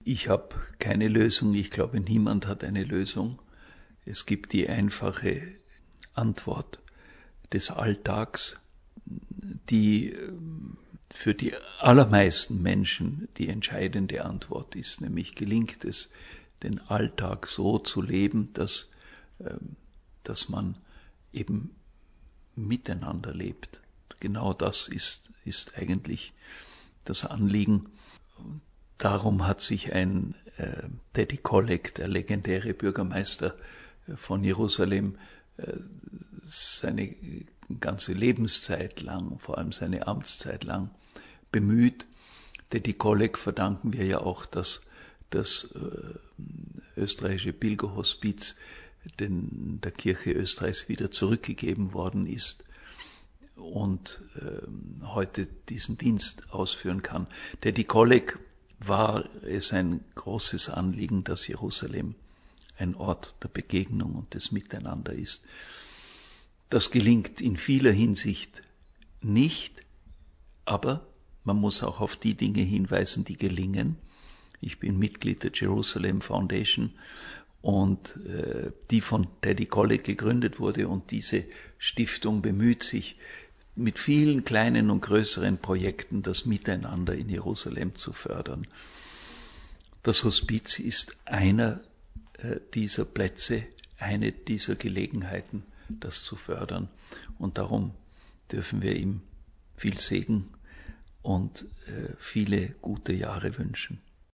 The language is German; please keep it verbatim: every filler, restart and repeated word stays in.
Ich habe keine Lösung, ich glaube, niemand hat eine Lösung. Es gibt die einfache Antwort des Alltags, die für die allermeisten Menschen die entscheidende Antwort ist, nämlich gelingt es, den Alltag so zu leben, dass, dass man eben miteinander lebt. Genau das ist, ist eigentlich das Anliegen. Darum hat sich ein äh, Teddy Kollek, der legendäre Bürgermeister von Jerusalem, äh, seine ganze Lebenszeit lang, vor allem seine Amtszeit lang, bemüht. Teddy Kollek verdanken wir ja auch, dass das äh, österreichische Pilgerhospiz den, der Kirche Österreichs wieder zurückgegeben worden ist und äh, heute diesen Dienst ausführen kann. Teddy Kollek war es ein großes Anliegen, dass Jerusalem ein Ort der Begegnung und des Miteinander ist. Das gelingt in vieler Hinsicht nicht, aber man muss auch auf die Dinge hinweisen, die gelingen. Ich bin Mitglied der Jerusalem Foundation und äh, die von Teddy Kollek gegründet wurde, und diese Stiftung bemüht sich mit vielen kleinen und größeren Projekten das Miteinander in Jerusalem zu fördern. Das Hospiz ist einer äh, dieser Plätze, eine dieser Gelegenheiten, das zu fördern, und darum dürfen wir ihm viel Segen und äh, viele gute Jahre wünschen.